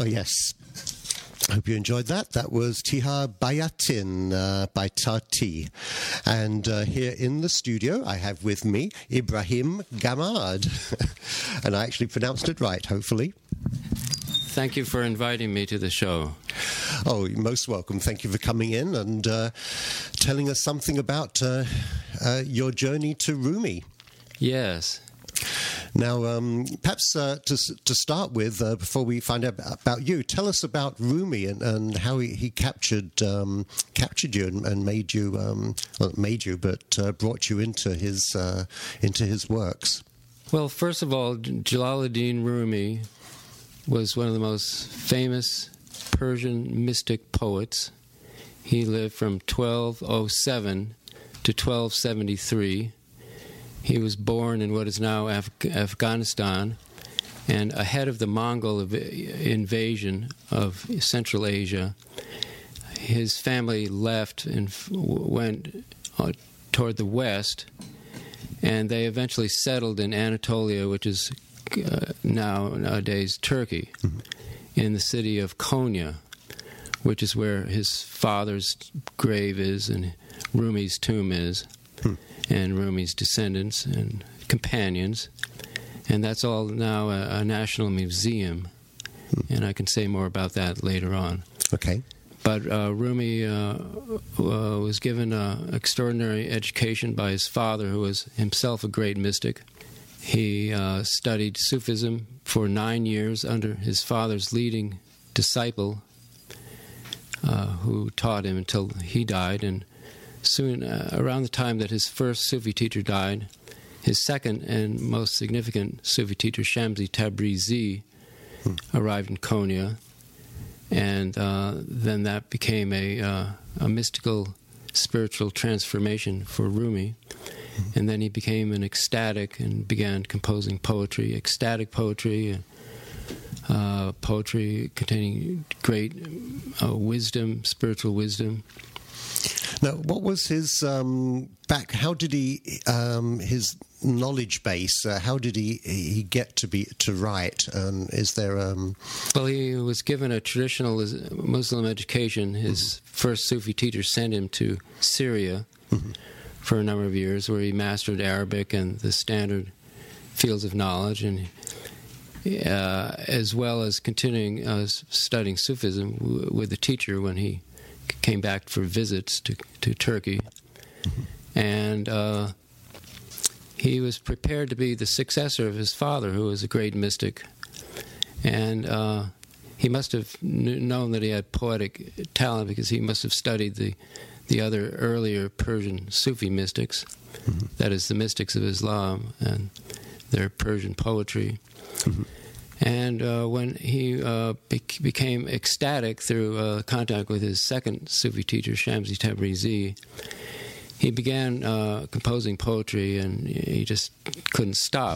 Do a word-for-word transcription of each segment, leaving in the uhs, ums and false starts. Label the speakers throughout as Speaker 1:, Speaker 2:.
Speaker 1: Oh, yes. I hope you enjoyed that. That was Tiha Bayatin uh, by Tati. And uh, here in the studio, I have with me Ibrahim Gamad. And I actually pronounced it right, hopefully.
Speaker 2: Thank you for inviting me to the show.
Speaker 1: Oh, you're most welcome. Thank you for coming in and uh, telling us something about uh, uh, your journey to Rumi.
Speaker 2: Yes.
Speaker 1: Now, um, perhaps uh, to to start with, uh, before we find out about you, tell us about Rumi and, and how he, he captured um, captured you and, and made you um, well, not made you, but uh, brought you into his uh, into his works.
Speaker 2: Well, first of all, Jalaluddin Rumi was one of the most famous Persian mystic poets. He lived from twelve oh seven to twelve seventy-three. He was born in what is now Af- Afghanistan, and ahead of the Mongol ev- invasion of Central Asia, his family left and f- went uh, toward the west, and they eventually settled in Anatolia, which is uh, now nowadays Turkey, mm-hmm. in the city of Konya, which is where his father's grave is and Rumi's tomb is. Hmm. And Rumi's descendants and companions, and that's all now a, a national museum, hmm. and I can say more about that later on.
Speaker 1: Okay.
Speaker 2: But uh, Rumi uh, uh, was given an extraordinary education by his father, who was himself a great mystic. He uh, studied Sufism for nine years under his father's leading disciple, uh, who taught him until he died, and soon, uh, around the time that his first Sufi teacher died, his second and most significant Sufi teacher, Shamsi Tabrizi, hmm. arrived in Konya, and uh, then that became a, uh, a mystical, spiritual transformation for Rumi. Hmm. And then he became an ecstatic and began composing poetry, ecstatic poetry, uh, poetry containing great uh, wisdom, spiritual wisdom.
Speaker 1: Now, what was his um, back? How did he um, his knowledge base? Uh, how did he he get to be to write? Um, is there? Um...
Speaker 2: Well, he was given a traditional Muslim education. His mm-hmm. first Sufi teacher sent him to Syria mm-hmm. for a number of years, where he mastered Arabic and the standard fields of knowledge, and uh, as well as continuing uh, studying Sufism w- with the teacher when he came back for visits to, to Turkey. Mm-hmm. And uh, he was prepared to be the successor of his father, who was a great mystic. And uh, he must have kn- known that he had poetic talent, because he must have studied the, the other earlier Persian Sufi mystics, mm-hmm. that is, the mystics of Islam and their Persian poetry. Mm-hmm. And uh, when he uh, be- became ecstatic through uh, contact with his second Sufi teacher, Shamsi Tabrizi, he began uh, composing poetry, and he just couldn't stop.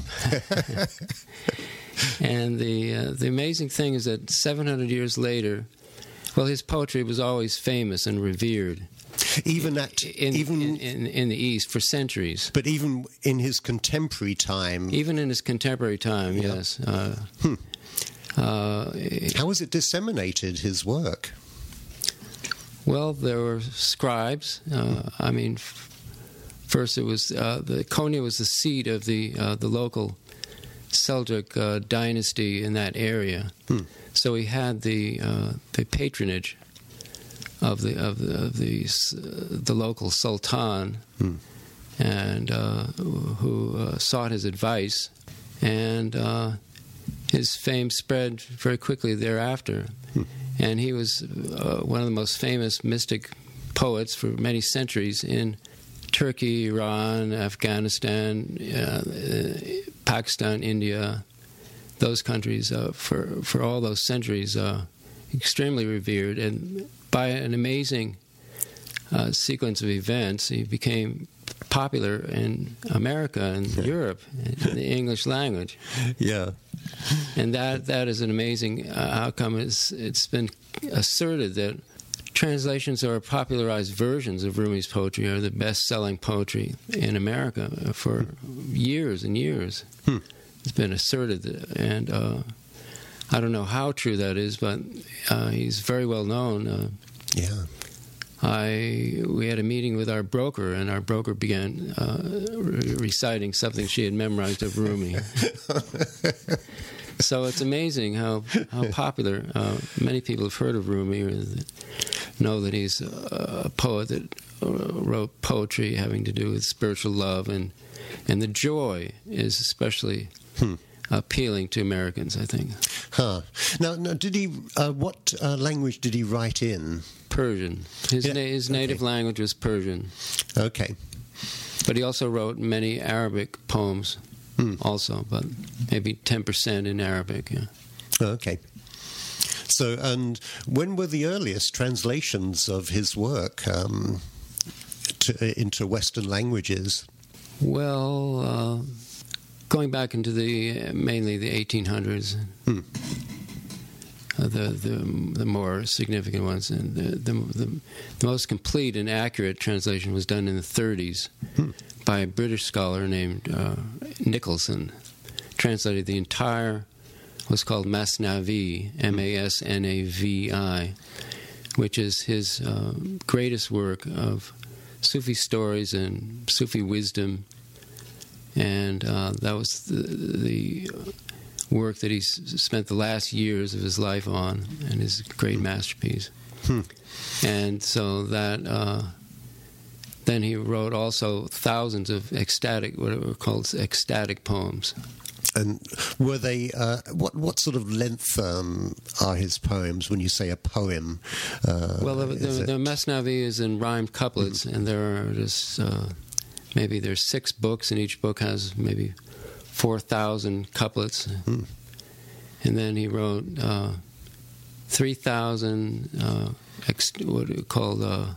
Speaker 2: And the uh, the amazing thing is that seven hundred years later, well, his poetry was always famous and revered.
Speaker 1: Even at
Speaker 2: in,
Speaker 1: even
Speaker 2: in, in, in the East for centuries,
Speaker 1: but even in his contemporary time,
Speaker 2: even in his contemporary time, yeah. yes. Uh,
Speaker 1: hmm.
Speaker 2: uh,
Speaker 1: How was it disseminated? His work?
Speaker 2: Well, there were scribes. Uh, I mean, f- first it was uh, the Konya was the seat of the uh, the local Seljuk uh, dynasty in that area, hmm. so he had the uh, the patronage of the of the of the, uh, the local sultan, hmm. and uh, who uh, sought his advice, and uh, his fame spread very quickly thereafter. Hmm. And he was uh, one of the most famous mystic poets for many centuries in Turkey, Iran, Afghanistan, uh, Pakistan, India, those countries. Uh, for for all those centuries, uh, extremely revered, and by an amazing uh, sequence of events, he became popular in America and yeah. Europe, in the English language.
Speaker 1: Yeah.
Speaker 2: And that that is an amazing uh, outcome. It's, it's been asserted that translations or popularized versions of Rumi's poetry are the best-selling poetry in America for years and years. Hmm. It's been asserted, that, and uh, I don't know how true that is, but uh, he's very well known. Uh,
Speaker 1: yeah.
Speaker 2: I we had a meeting with our broker, and our broker began uh, re- reciting something she had memorized of Rumi. So it's amazing how how popular. Uh, many people have heard of Rumi, or know that he's a poet that wrote poetry having to do with spiritual love, and and the joy is especially hmm. appealing to Americans, I think.
Speaker 1: Huh. Now, now did he? Uh, what uh, language did he write in?
Speaker 2: Persian. His,
Speaker 1: yeah.
Speaker 2: na- his native
Speaker 1: okay.
Speaker 2: language was Persian.
Speaker 1: Okay.
Speaker 2: But he also wrote many Arabic poems, hmm. also, but maybe ten percent in Arabic. Yeah.
Speaker 1: Okay. So, and when were the earliest translations of his work um, to, into Western languages?
Speaker 2: Well, uh, going back into the mainly the eighteen hundreds, hmm. uh, the, the the more significant ones, and the, the the the most complete and accurate translation was done in the thirties hmm. by a British scholar named uh, Nicholson. Translated the entire what's called Masnavi, M A S N A V I, which is his uh, greatest work of Sufi stories and Sufi wisdom, and uh, that was the, the work that he s- spent the last years of his life on, and his great masterpiece. Hmm. And so that uh, then he wrote also thousands of ecstatic, what are called ecstatic poems.
Speaker 1: And were they, uh, what what sort of length um, are his poems when you say a poem? Uh,
Speaker 2: well, the, the, the Masnavi is in rhymed couplets, mm-hmm. and there are just, uh, maybe there's six books, and each book has maybe four thousand couplets. Mm. And then he wrote uh, three thousand, uh, ex- what are called, uh,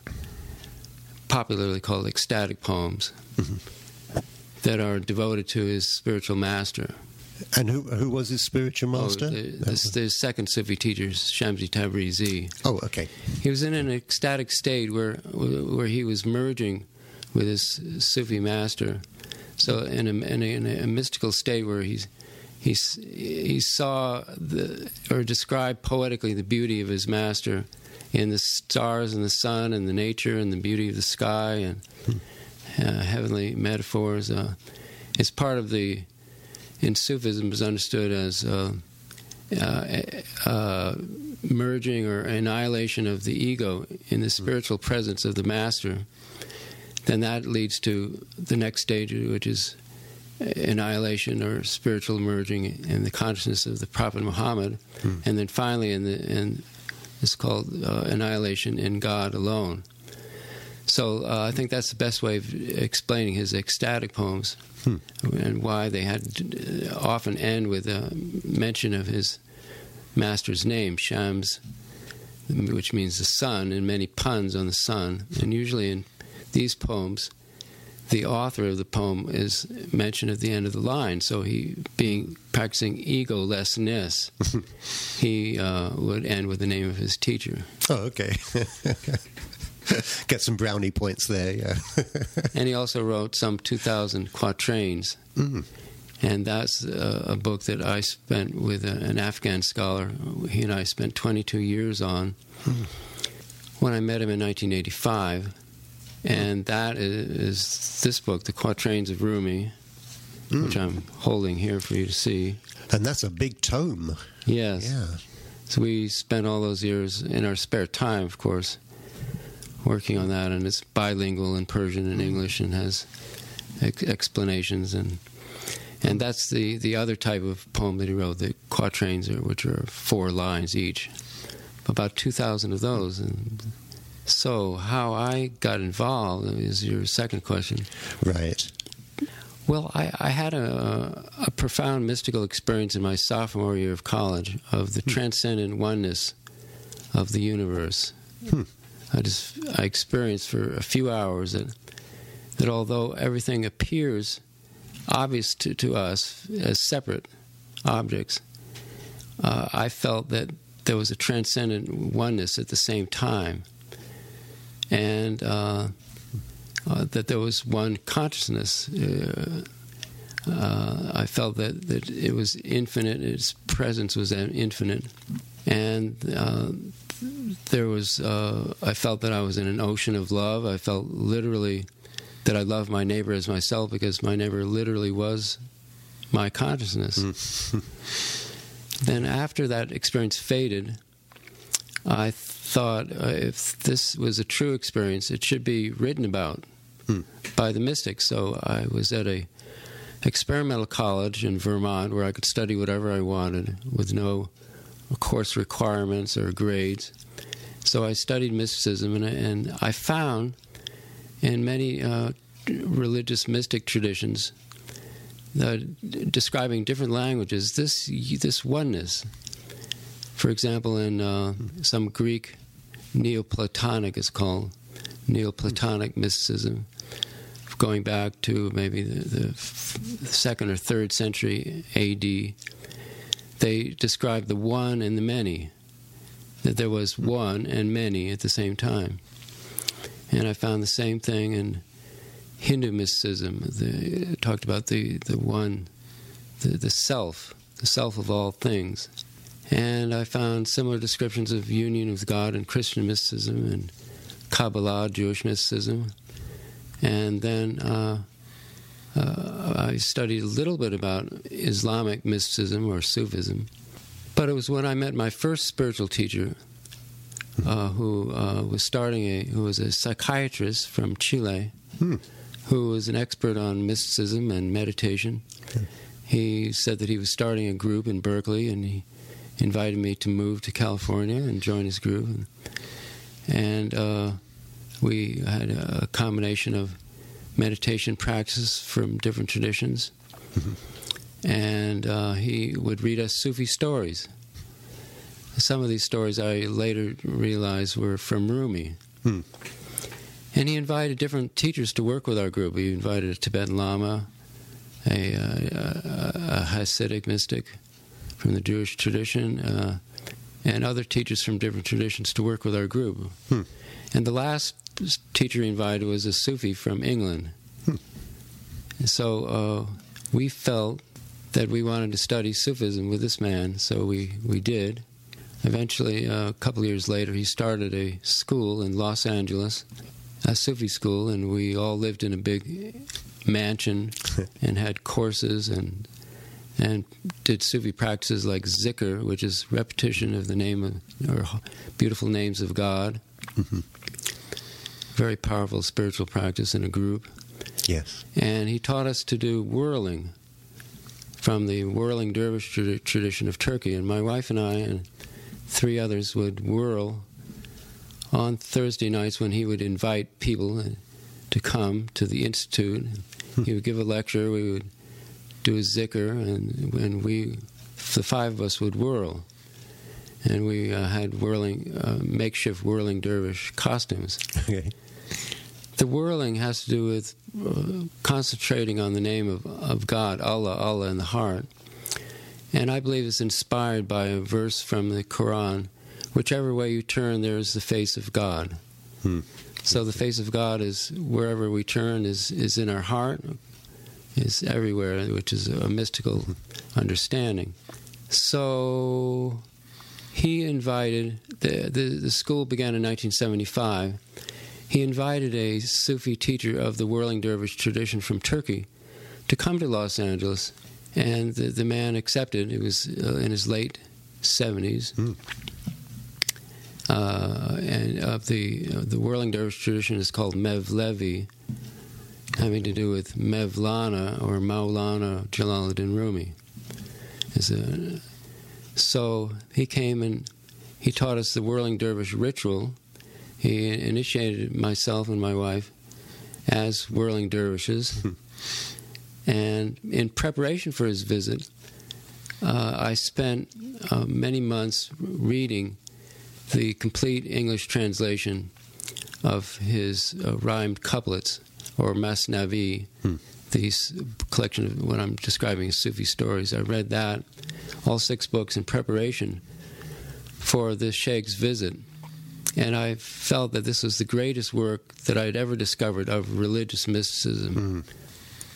Speaker 2: popularly called ecstatic poems, mm-hmm. that are devoted to his spiritual master.
Speaker 1: And who who was his spiritual master?
Speaker 2: Oh, the, the, the second Sufi teacher, Shamsi Tabrizi.
Speaker 1: Oh, okay.
Speaker 2: He was in an ecstatic state where where he was merging with his Sufi master. So in a, in a, in a mystical state where he's, he's, he saw the, or described poetically the beauty of his master in the stars and the sun and the nature and the beauty of the sky and hmm. uh, heavenly metaphors. Uh, it's part of the in Sufism is understood as uh, uh, uh, merging or annihilation of the ego in the spiritual presence of the master. Then that leads to the next stage, which is annihilation or spiritual merging in the consciousness of the Prophet Muhammad, mm. and then finally, in the in it's called uh, annihilation in God alone. So uh, I think that's the best way of explaining his ecstatic poems, hmm. and why they had to often end with a mention of his master's name, Shams, which means the sun, and many puns on the sun. And usually in these poems, the author of the poem is mentioned at the end of the line. So he, being practicing egolessness, he uh, would end with the name of his teacher.
Speaker 1: Oh, okay. Get some brownie points there, yeah.
Speaker 2: And he also wrote some two thousand quatrains. Mm. And that's a, a book that I spent with a, an Afghan scholar. He and I spent twenty-two years on mm. when I met him in nineteen eighty-five. And that is, is this book, The Quatrains of Rumi, mm. which I'm holding here for you to see.
Speaker 1: And that's a big tome.
Speaker 2: Yes.
Speaker 1: Yeah.
Speaker 2: So we spent all those years in our spare time, of course, working on that, and it's bilingual in Persian and English, and has ex- explanations, and and that's the, the other type of poem that he wrote, the quatrains, are, which are four lines each, about two thousand of those. And so how I got involved is your second question.
Speaker 1: Right.
Speaker 2: Well, I, I had a, a profound mystical experience in my sophomore year of college of the hmm. transcendent oneness of the universe. Hmm. I just I experienced for a few hours that that although everything appears obvious to, to us as separate objects, uh, I felt that there was a transcendent oneness at the same time, and uh, uh, that there was one consciousness. Uh, uh, I felt that, that it was infinite, its presence was infinite. And uh, there was, uh, I felt that I was in an ocean of love. I felt literally that I loved my neighbor as myself, because my neighbor literally was my consciousness. Mm. Then after that experience faded, I thought uh, if this was a true experience, it should be written about mm. by the mystics. So I was at a experimental college in Vermont where I could study whatever I wanted with no course requirements or grades. So I studied mysticism, and, and I found in many uh, religious mystic traditions uh, describing different languages this this oneness. For example, in uh, some Greek Neoplatonic, it's called Neoplatonic mysticism, going back to maybe the, the second or third century A D, they described the one and the many, that there was one and many at the same time. And I found the same thing in Hindu mysticism. They talked about the, the one, the, the self, the self of all things. And I found similar descriptions of union with God in Christian mysticism and Kabbalah, Jewish mysticism. And then uh, uh, I studied a little bit about Islamic mysticism or Sufism. But it was when I met my first spiritual teacher, uh, who uh, was starting a, who was a psychiatrist from Chile, hmm. who was an expert on mysticism and meditation. Okay. He said that he was starting a group in Berkeley, and he invited me to move to California and join his group. And, and uh, we had a combination of meditation practices from different traditions. Mm-hmm. And uh, he would read us Sufi stories. Some of these stories I later realized were from Rumi. Hmm. And he invited different teachers to work with our group. He invited a Tibetan Lama, a, a, a, a Hasidic mystic from the Jewish tradition, uh, and other teachers from different traditions to work with our group. Hmm. And the last teacher he invited was a Sufi from England. Hmm. And so uh, we felt that we wanted to study Sufism with this man, so we, we did. Eventually, uh, a couple of years later, he started a school in Los Angeles, a Sufi school, and we all lived in a big mansion and had courses and and did Sufi practices like zikr, which is repetition of the name of, or beautiful names of God. Mm-hmm. Very powerful spiritual practice in a group.
Speaker 1: Yes.
Speaker 2: And he taught us to do whirling from the whirling dervish tra- tradition of Turkey. And my wife and I and three others would whirl on Thursday nights when he would invite people to come to the Institute. He would give a lecture, we would do a zikr, and, and we, the five of us, would whirl. And we uh, had whirling, uh, makeshift whirling dervish costumes. Okay. The whirling has to do with uh, concentrating on the name of, of God, Allah, Allah in the heart. And I believe it's inspired by a verse from the Quran: whichever way you turn, there is the face of God. Hmm. So the face of God is wherever we turn, is, is in our heart, is everywhere, which is a mystical understanding. So he invited, the, the, the school began in nineteen seventy-five. He invited a Sufi teacher of the whirling dervish tradition from Turkey to come to Los Angeles, and the, the man accepted. He was uh, in his late seventies. Mm. Uh, and of the uh, the whirling dervish tradition is called Mevlevi, having to do with Mevlana or Maulana Jalaluddin Rumi. A, so he came and he taught us the whirling dervish ritual. He initiated myself and my wife as whirling dervishes. And in preparation for his visit, uh, I spent uh, many months reading the complete English translation of his uh, rhymed couplets, or Masnavi, hmm. the collection of what I'm describing as Sufi stories. I read that, all six books, in preparation for the Sheikh's visit. And I felt that this was the greatest work that I had ever discovered of religious mysticism. Hmm.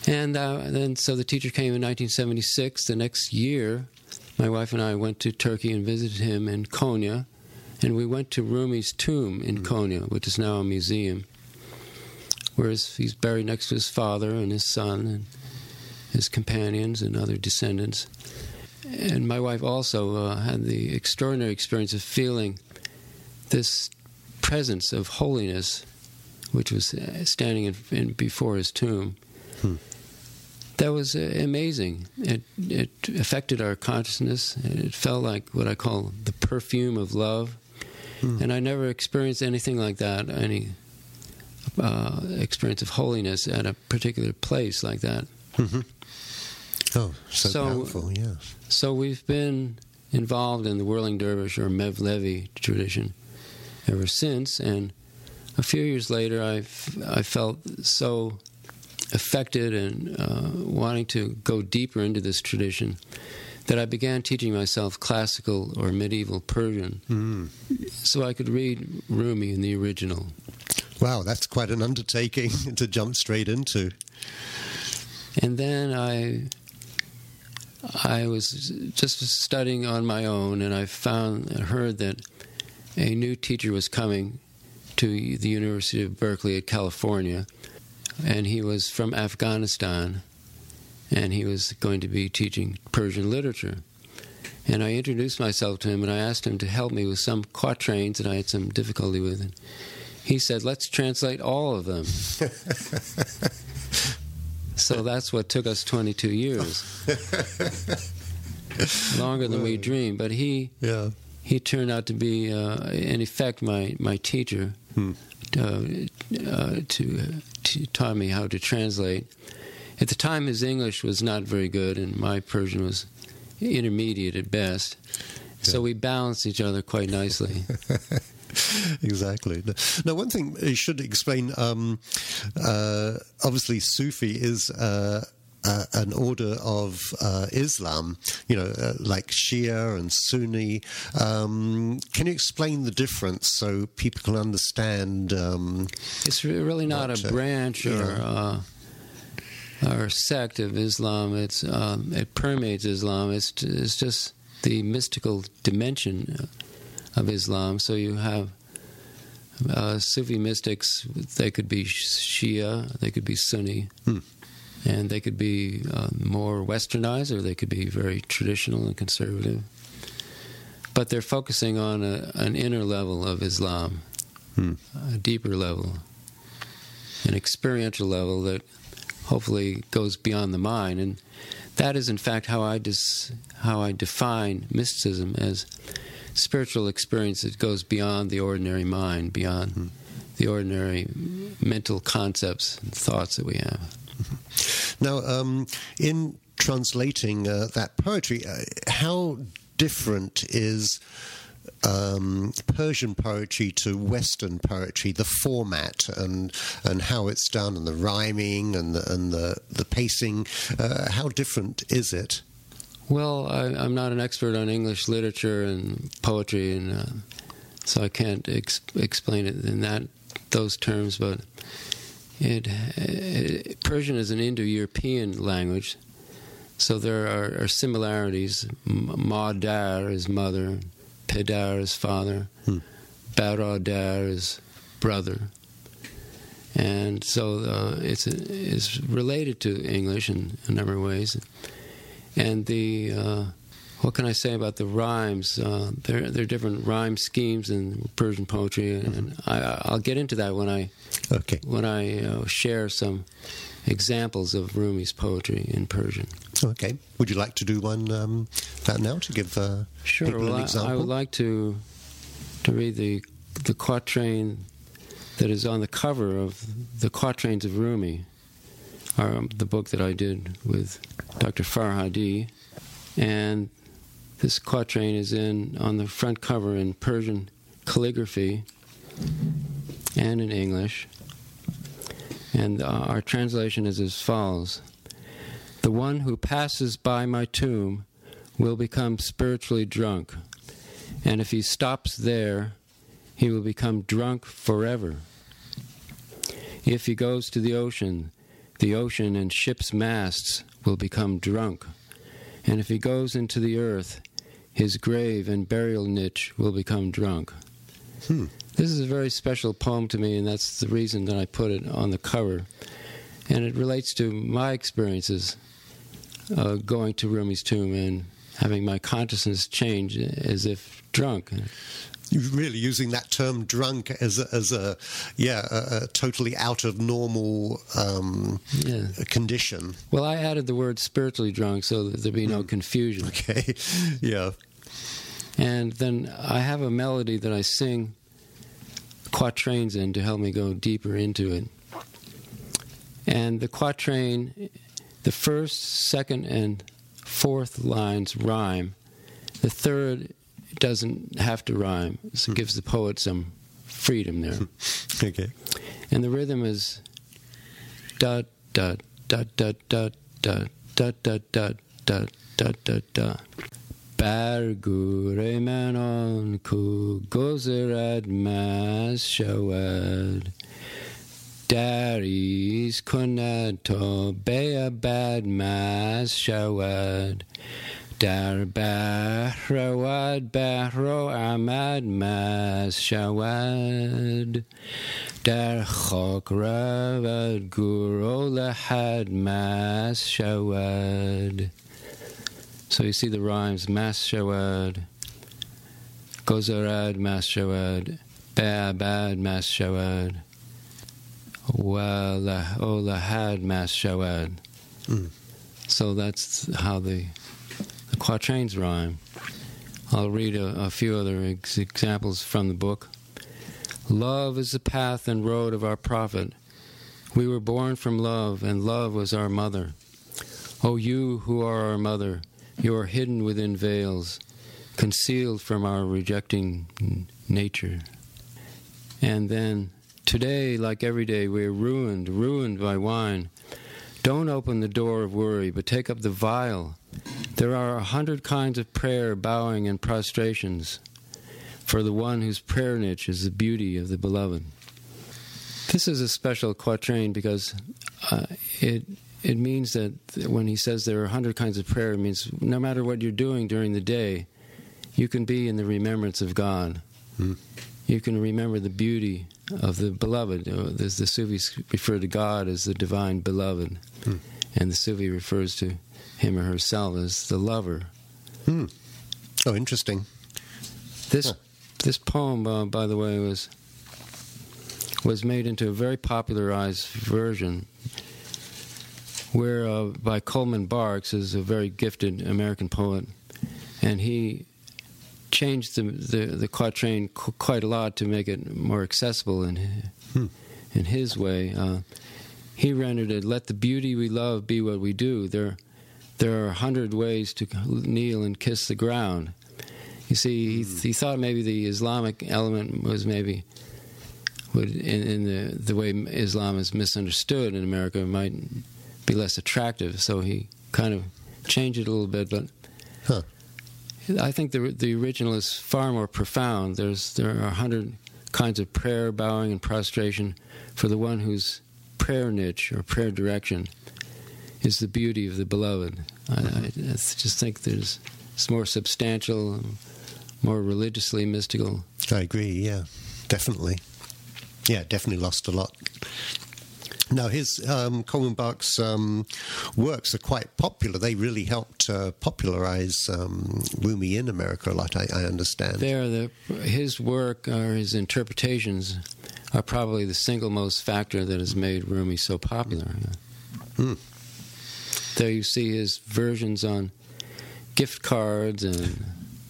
Speaker 2: And uh, then, so the teacher came in nineteen seventy-six. The next year, my wife and I went to Turkey and visited him in Konya. And we went to Rumi's tomb in mm-hmm. Konya, which is now a museum, where he's buried next to his father and his son and his companions and other descendants. And my wife also uh, had the extraordinary experience of feeling this presence of holiness, which was standing in, in before his tomb. Hmm. That was uh, amazing. It, it affected our consciousness. It felt like what I call the perfume of love. Hmm. And I never experienced anything like that, any uh, experience of holiness at a particular place like that.
Speaker 1: Mm-hmm. Oh, so, so powerful, yes.
Speaker 2: So we've been involved in the Whirling Dervish or Mevlevi tradition ever since, and a few years later I I felt so affected and uh, wanting to go deeper into this tradition that I began teaching myself classical or medieval Persian mm. so I could read Rumi in the original.
Speaker 1: Wow, that's quite an undertaking to jump straight into.
Speaker 2: And then I I was just studying on my own, and I found heard that a new teacher was coming to the University of Berkeley at California, and he was from Afghanistan, and he was going to be teaching Persian literature. And I introduced myself to him, and I asked him to help me with some quatrains that I had some difficulty with. And he said, "Let's translate all of them." So that's what took us twenty-two years. Longer than we dreamed. But he yeah. he turned out to be, uh, in effect, my, my teacher hmm. uh, uh, to, to taught me how to translate. At the time, his English was not very good, and my Persian was intermediate at best. Yeah. So we balanced each other quite nicely.
Speaker 1: Exactly. Now, one thing you should explain, um, uh, obviously Sufi is uh, uh, an order of uh, Islam, you know, uh, like Shia and Sunni. Um, can you explain the difference so people can understand? Um,
Speaker 2: it's really not what, a branch uh, or uh, or sect of Islam. It's um, it permeates Islam. It's, it's just the mystical dimension of Islam. So you have uh, Sufi mystics. They could be Shia, they could be Sunni, hmm. and they could be uh, more westernized, or they could be very traditional and conservative. But they're focusing on a, an inner level of Islam, hmm. a deeper level, an experiential level that hopefully goes beyond the mind. And that is, in fact, how I dis, how I define mysticism, as spiritual experience that goes beyond the ordinary mind, beyond mm-hmm. the ordinary mental concepts and thoughts that we have.
Speaker 1: Mm-hmm. Now, um, in translating uh, that poetry, uh, how different is um, Persian poetry to Western poetry, the format and and how it's done, and the rhyming and the, and the, the pacing? Uh, how different is it?
Speaker 2: Well, I, I'm not an expert on English literature and poetry, and uh, so I can't ex- explain it in that those terms. But it, it, Persian is an Indo-European language, so there are, are similarities. Madar is mother, Pedar is father, hmm. Baradar is brother, and so uh, it's it's related to English in a number of ways. And the, uh, what can I say about the rhymes? Uh, there, there are different rhyme schemes in Persian poetry, and, and I, I'll get into that when I, okay. when I uh, share some examples of Rumi's poetry in Persian.
Speaker 1: Okay. Would you like to do one um, that now to give uh,
Speaker 2: sure.
Speaker 1: people
Speaker 2: well,
Speaker 1: an example?
Speaker 2: I, I would like to to read the the quatrain that is on the cover of the Quatrains of Rumi, or um, the book that I did with Doctor Farhadi, and this quatrain is in on the front cover in Persian calligraphy and in English, and uh, our translation is as follows: "The one who passes by my tomb will become spiritually drunk, and if he stops there, he will become drunk forever. If he goes to the ocean, the ocean and ships' masts will become drunk. And if he goes into the earth, his grave and burial niche will become drunk.
Speaker 1: Hmm.
Speaker 2: This is a very special poem to me, and that's the reason that I put it on the cover. And it relates to my experiences uh, going to Rumi's tomb and having my consciousness change as if drunk.
Speaker 1: You're really using that term "drunk" as a, as a yeah, a, a totally out of normal um,
Speaker 2: yeah.
Speaker 1: condition.
Speaker 2: Well, I added the word "spiritually drunk" so that there'd be no confusion.
Speaker 1: Okay, yeah.
Speaker 2: And then I have a melody that I sing quatrains in to help me go deeper into it. And the quatrain, the first, second, and fourth lines rhyme. The third doesn't have to rhyme, so it gives the poet some freedom there.
Speaker 1: Okay.
Speaker 2: And the rhythm is da da da da da da da da da da da da da. Bargure manon ku gozerad mas shawad. Daris kunato beabad mas shawad. Dar bahrawad bahro amad mas shawad. Dar chok ravad guro lahad mas shawad. So you see the rhymes: mas shawad, gozarad mas shawad, be'abad mas shawad, olahad mas shawad. Mm. So that's how the, the quatrains rhyme. I'll read a, a few other ex- examples from the book. Love is the path and road of our prophet. We were born from love, and love was our mother. O you who are our mother, you are hidden within veils, concealed from our rejecting nature. And then, today, like every day, we are ruined, ruined by wine. Don't open the door of worry, but take up the vial. There are a hundred kinds of prayer, bowing, and prostrations for the one whose prayer niche is the beauty of the beloved. This is a special quatrain because uh, it it means that when he says there are a hundred kinds of prayer, it means no matter what you're doing during the day, you can be in the remembrance of God. Mm. You can remember the beauty of the beloved. The, the Sufis refer to God as the divine beloved, mm. and the Sufi refers to him or herself as the lover.
Speaker 1: Mm. Oh, interesting.
Speaker 2: This
Speaker 1: huh.
Speaker 2: this poem, uh, by the way, was was made into a very popularized version, where uh, by Coleman Barks, is a very gifted American poet, and he changed the the, the quatrain qu- quite a lot to make it more accessible in hmm. in his way. Uh, he rendered it, "Let the beauty we love be what we do. There, there are a hundred ways to kneel and kiss the ground." You see, he, he thought maybe the Islamic element was maybe would in, in the the way Islam is misunderstood in America might be less attractive. So he kind of changed it a little bit, but.
Speaker 1: Huh.
Speaker 2: I think the the original is far more profound. There's there are a hundred kinds of prayer, bowing, and prostration for the one whose prayer niche or prayer direction is the beauty of the beloved. I, I just think there's it's more substantial, more religiously mystical.
Speaker 1: I agree. Yeah, definitely. Yeah, definitely lost a lot. Now, his um, Coleman Barks' um, works are quite popular. They really helped uh, popularize um, Rumi in America a lot, I, I understand.
Speaker 2: There, the, his work or his interpretations are probably the single most factor that has made Rumi so popular. Mm. There you see his versions on gift cards and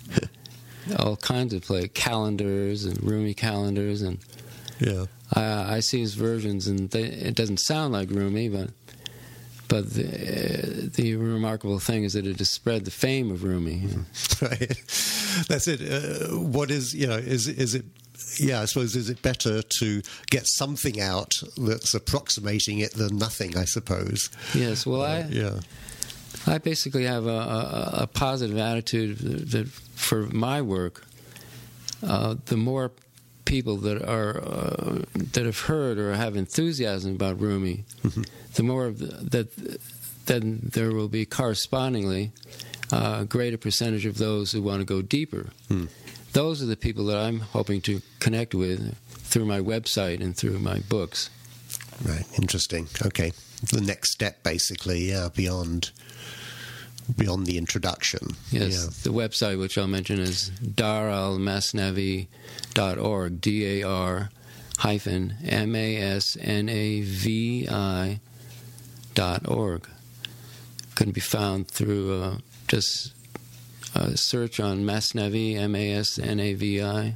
Speaker 2: all kinds of play calendars and Rumi calendars, and
Speaker 1: yeah.
Speaker 2: I, I see his versions, and they, it doesn't sound like Rumi, but but the, uh, the remarkable thing is that it has spread the fame of Rumi. You know.
Speaker 1: Right, that's it. Uh, what is you know is is it? Yeah, I suppose is it better to get something out that's approximating it than nothing? I suppose.
Speaker 2: Yes. Well, uh, I
Speaker 1: yeah.
Speaker 2: I basically have a, a, a positive attitude that for my work, uh, the more people that are uh, that have heard or have enthusiasm about Rumi, mm-hmm. the more of the, that then there will be correspondingly uh, a greater percentage of those who want to go deeper. Mm. Those are the people that I'm hoping to connect with through my website and through my books.
Speaker 1: Right, interesting. Okay, the next step, basically, yeah, beyond beyond the introduction.
Speaker 2: Yes,
Speaker 1: yeah.
Speaker 2: The website, which I'll mention, is dar al masnavi dot org, D A R hyphen M A S N A V I dot org. Can be found through uh, just a search on Masnavi, M A S N A V I,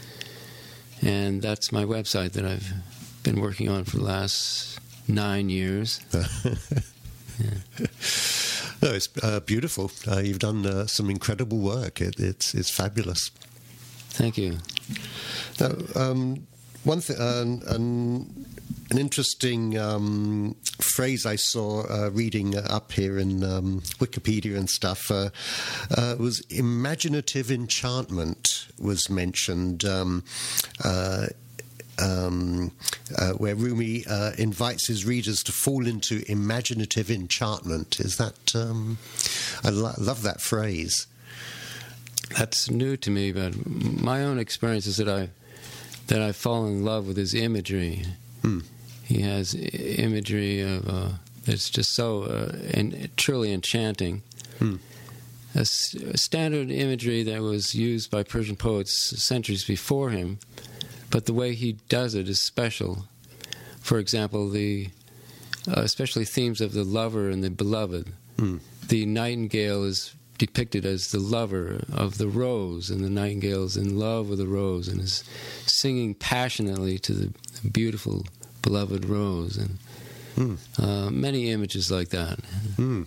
Speaker 2: and that's my website that I've been working on for the last nine years. Yeah.
Speaker 1: No, it's uh, beautiful. Uh, you've done uh, some incredible work. It, it's it's fabulous.
Speaker 2: Thank you.
Speaker 1: Now, um, one thing, uh, an, an interesting um, phrase I saw uh, reading up here in um, Wikipedia and stuff uh, uh, was imaginative enchantment was mentioned. Um, uh, Um, uh, where Rumi uh, invites his readers to fall into imaginative enchantment. Is that... Um, I lo- love that phrase.
Speaker 2: That's new to me, but my own experience is that I that I've fallen in love with his imagery. Hmm. He has imagery of uh, that's just so uh, and truly enchanting. Hmm. A, s- a standard imagery that was used by Persian poets centuries before him, but the way he does it is special. For example, the uh, especially themes of the lover and the beloved. Mm. The nightingale is depicted as the lover of the rose, and the nightingale is in love with the rose and is singing passionately to the beautiful beloved rose, and mm. uh, many images like that.
Speaker 1: Mm.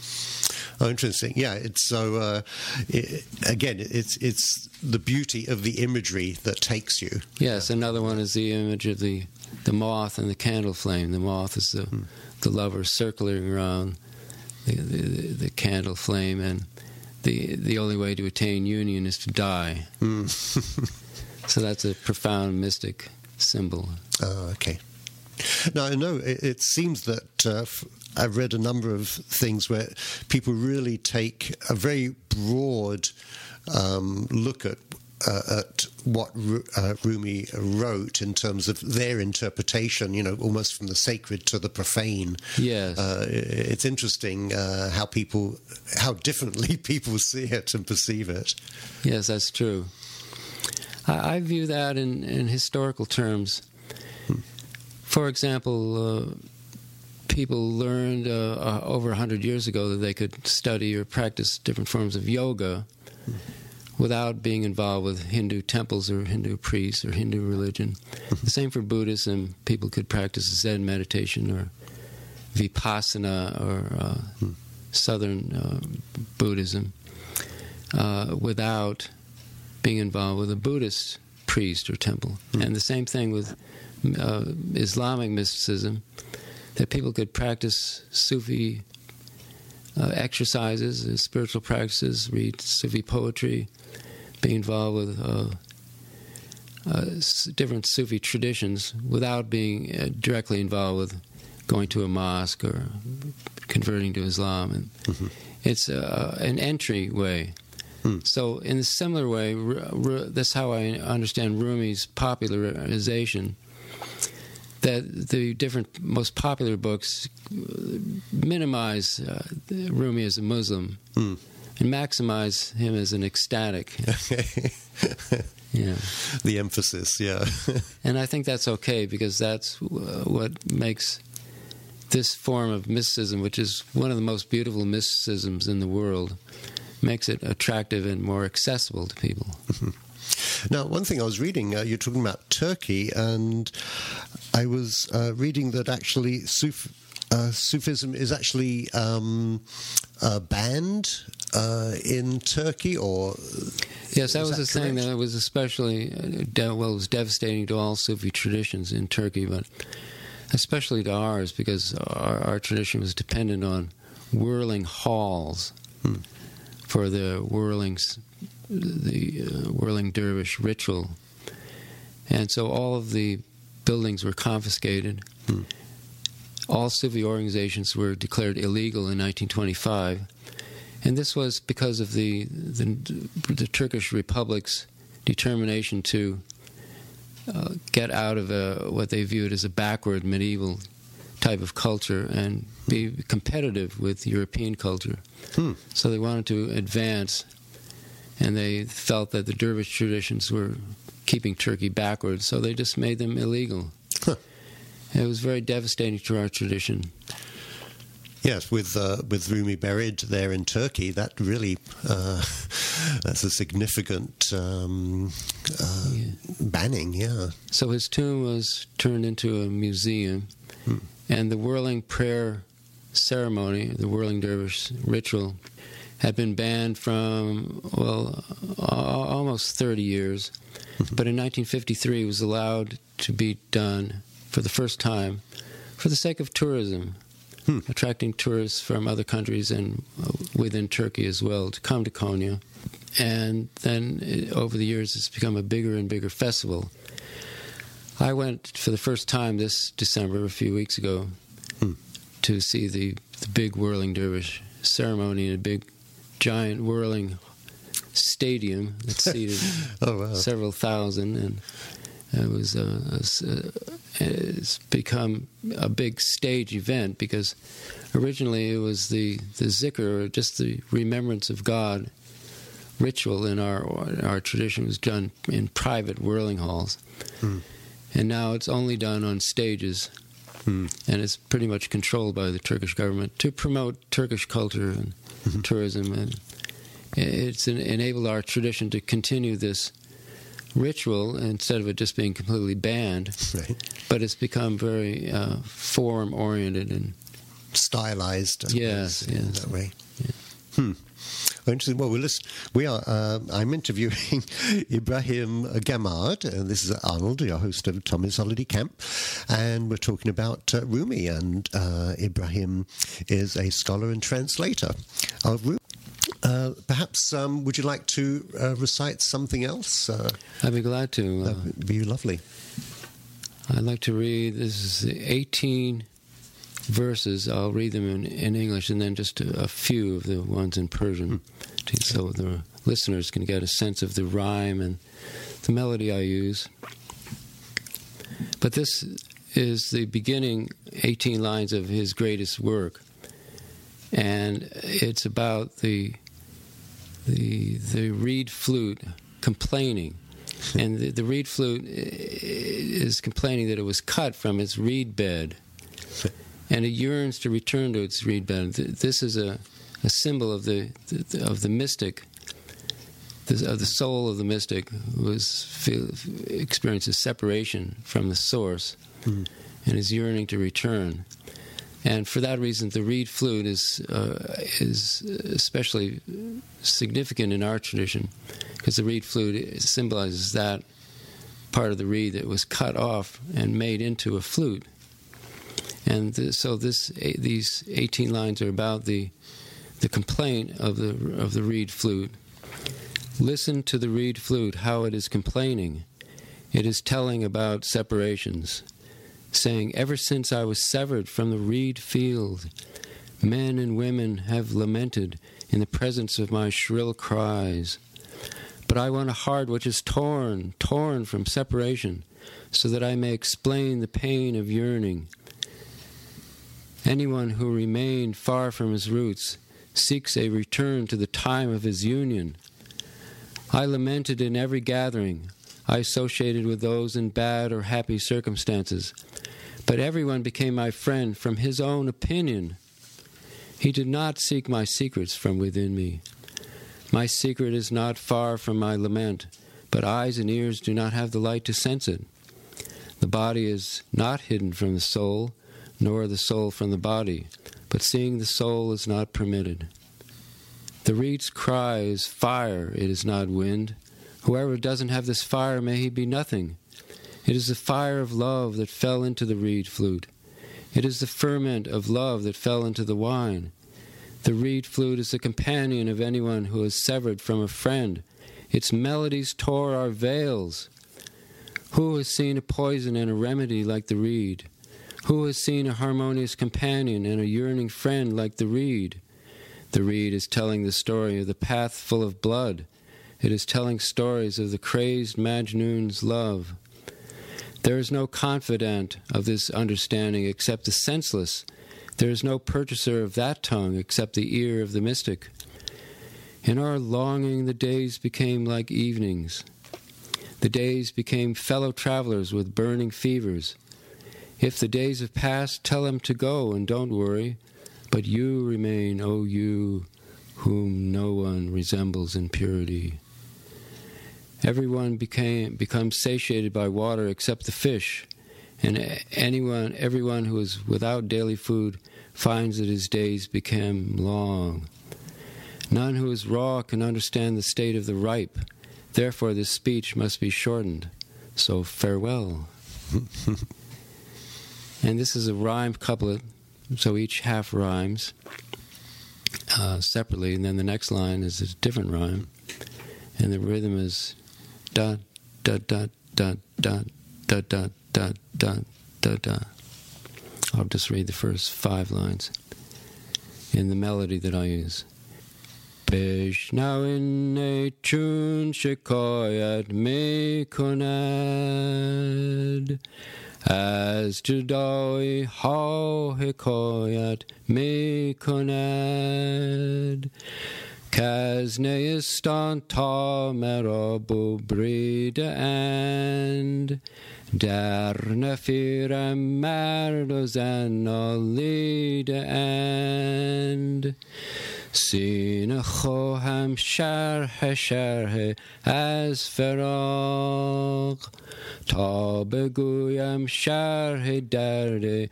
Speaker 1: Oh, interesting. Yeah, it's so. Uh, it, again, it's it's the beauty of the imagery that takes you.
Speaker 2: Yes, another one is the image of the the moth and the candle flame. The moth is the mm. the lover circling around the, the the candle flame, and the the only way to attain union is to die. Mm. So that's a profound mystic symbol.
Speaker 1: Oh, okay. Now, I know it, it seems that uh, f- I've read a number of things where people really take a very broad um, look at uh, at what Ru- uh, Rumi wrote in terms of their interpretation, you know, almost from the sacred to the profane.
Speaker 2: Yes.
Speaker 1: Uh, it's interesting uh, how people, how differently people see it and perceive it.
Speaker 2: Yes, that's true. I, I view that in, in historical terms. For example, uh, people learned uh, uh, over a hundred years ago that they could study or practice different forms of yoga mm. without being involved with Hindu temples or Hindu priests or Hindu religion. The same for Buddhism. People could practice Zen meditation or Vipassana or uh, mm. Southern uh, Buddhism uh, without being involved with a Buddhist priest or temple. Mm. And the same thing with Uh, Islamic mysticism, that people could practice Sufi uh, exercises, uh, spiritual practices, read Sufi poetry, be involved with uh, uh, s- different Sufi traditions without being uh, directly involved with going to a mosque or converting to Islam. And mm-hmm. It's uh, an entryway. Hmm. So in a similar way, r- r- that's how I understand Rumi's popularization, that the different most popular books minimize uh, Rumi as a Muslim mm. and maximize him as an ecstatic. Yeah,
Speaker 1: the emphasis, yeah.
Speaker 2: And I think that's okay, because that's uh, what makes this form of mysticism, which is one of the most beautiful mysticisms in the world, makes it attractive and more accessible to people.
Speaker 1: Mm-hmm. Now, one thing I was reading, uh, you're talking about Turkey, and I was uh, reading that actually Suf- uh, Sufism is actually um, uh, banned uh, in Turkey, or...
Speaker 2: Yes, that was
Speaker 1: that
Speaker 2: a thing that was especially, uh, de- well, it was devastating to all Sufi traditions in Turkey, but especially to ours, because our, our tradition was dependent on whirling halls hmm. for the whirling... the uh, whirling dervish ritual. And so all of the buildings were confiscated. Hmm. All Sufi organizations were declared illegal in nineteen twenty-five. And this was because of the, the, the Turkish Republic's determination to uh, get out of a, what they viewed as a backward medieval type of culture and be competitive with European culture. Hmm. So they wanted to advance, and they felt that the dervish traditions were keeping Turkey backwards, so they just made them illegal. Huh. It was very devastating to our tradition.
Speaker 1: Yes, with uh, with Rumi buried there in Turkey, that really uh, that's a significant um, uh, yeah. banning. Yeah.
Speaker 2: So his tomb was turned into a museum, hmm. and the whirling prayer ceremony, the whirling dervish ritual, had been banned from well uh, almost thirty years, mm-hmm. but in nineteen fifty-three it was allowed to be done for the first time, for the sake of tourism. Hmm. Attracting tourists from other countries and within Turkey as well to come to Konya. And then it, over the years it's become a bigger and bigger festival. I went for the first time this December, a few weeks ago, hmm. to see the, the big whirling dervish ceremony in a big, giant whirling stadium that seated oh, wow. several thousand. And it was uh, uh, it's become a big stage event because originally it was the the zikr, or just the remembrance of God ritual in our our tradition was done in private whirling halls, hmm. and now it's only done on stages, hmm. and it's pretty much controlled by the Turkish government to promote Turkish culture and mm-hmm. tourism, and it's enabled our tradition to continue this ritual instead of it just being completely banned, right. but it's become very uh, form-oriented and
Speaker 1: stylized.
Speaker 2: Yes,
Speaker 1: in
Speaker 2: yes.
Speaker 1: that way. Yeah. Hmm. Well, interesting. Well, we're listen, we are. Uh, I'm interviewing Ibrahim Gamard, and this is Arnold, your host of Tommy's Holiday Camp, and we're talking about uh, Rumi. And uh, Ibrahim is a scholar and translator of Rumi. Uh, perhaps um, would you like to uh, recite something else? Uh,
Speaker 2: I'd be glad to. Uh,
Speaker 1: that would be lovely.
Speaker 2: I'd like to read, this is eighteen verses. I'll read them in, in English and then just a, a few of the ones in Persian, mm. to, so the listeners can get a sense of the rhyme and the melody I use. But this is the beginning eighteen lines of his greatest work. And it's about the the the reed flute complaining, and the, the reed flute is complaining that it was cut from its reed bed, and it yearns to return to its reed bed. This is a, a symbol of the of the mystic, of the soul of the mystic, who is feel, experiences separation from the source, mm. and is yearning to return. And for that reason, the reed flute is uh, is especially significant in our tradition, because the reed flute symbolizes that part of the reed that was cut off and made into a flute. And th- so this these eighteen lines are about the the complaint of the of the reed flute. Listen to the reed flute, how it is complaining. It is telling about separations, saying, ever since I was severed from the reed field, men and women have lamented in the presence of my shrill cries. But I want a heart which is torn, torn from separation, so that I may explain the pain of yearning. Anyone who remained far from his roots seeks a return to the time of his union. I lamented in every gathering. I associated with those in bad or happy circumstances. But everyone became my friend from his own opinion. He did not seek my secrets from within me. My secret is not far from my lament, but eyes and ears do not have the light to sense it. The body is not hidden from the soul, nor the soul from the body, but seeing the soul is not permitted. The reed's cry is fire, it is not wind. Whoever doesn't have this fire, may he be nothing. It is the fire of love that fell into the reed flute. It is the ferment of love that fell into the wine. The reed flute is the companion of anyone who is severed from a friend. Its melodies tore our veils. Who has seen a poison and a remedy like the reed? Who has seen a harmonious companion and a yearning friend like the reed? The reed is telling the story of the path full of blood. It is telling stories of the crazed Majnun's love. There is no confidant of this understanding except the senseless. There is no purchaser of that tongue except the ear of the mystic. In our longing, the days became like evenings. The days became fellow travelers with burning fevers. If the days have passed, tell them to go and don't worry. But you remain, O you, whom no one resembles in purity. Everyone became becomes satiated by water except the fish, and anyone, everyone who is without daily food finds that his days become long. None who is raw can understand the state of the ripe. Therefore, this speech must be shortened. So farewell. And this is a rhymed couplet, so each half rhymes uh, separately, and then the next line is a different rhyme, and the rhythm is da da da da da da da da da da da. I'll just read the first five lines in the melody that I use. Beshnawin chun shikoyat mekonad as judai ha hikoyat mekonad Kazneistan ta merabu brida and dar nafira mardozan olida and Sina khoham sharh sharh as farag ta beguyam sharh darde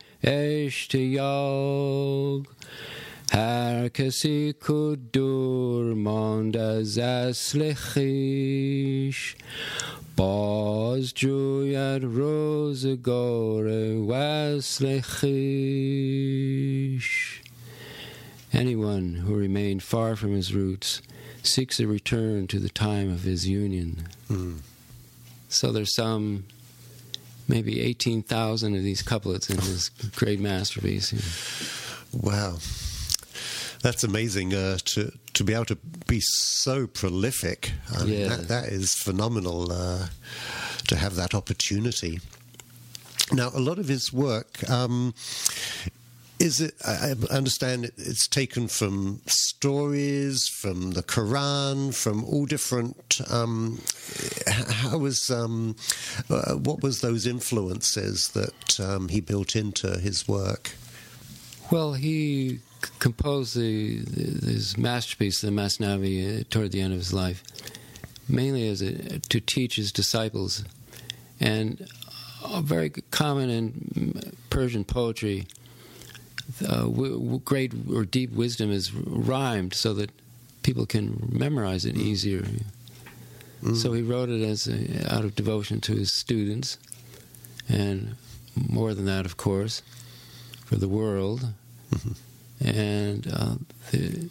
Speaker 2: ishtiyag هر کسی که دور ماند از اصل خویش باز جوید روزگار وصل خویش. Anyone who remained far from his roots seeks a return to the time of his union. Mm. So there's some, maybe eighteen thousand of these couplets in his great masterpiece.
Speaker 1: Wow. That's amazing uh, to to be able to be so prolific. I mean,
Speaker 2: yeah.
Speaker 1: that, that is phenomenal uh, to have that opportunity. Now, a lot of his work, um, is it? I understand it's taken from stories, from the Quran, from all different. Um, how was um, uh, what was those influences that um, he built into his work?
Speaker 2: Well, he composed the, the, his masterpiece, the Masnavi, uh, toward the end of his life, mainly as a, to teach his disciples. And uh, very common in Persian poetry, uh, w- w- great or deep wisdom is rhymed so that people can memorize it easier. Mm. So he wrote it as a, out of devotion to his students, and more than that, of course, for the world. Mm-hmm. And uh, the,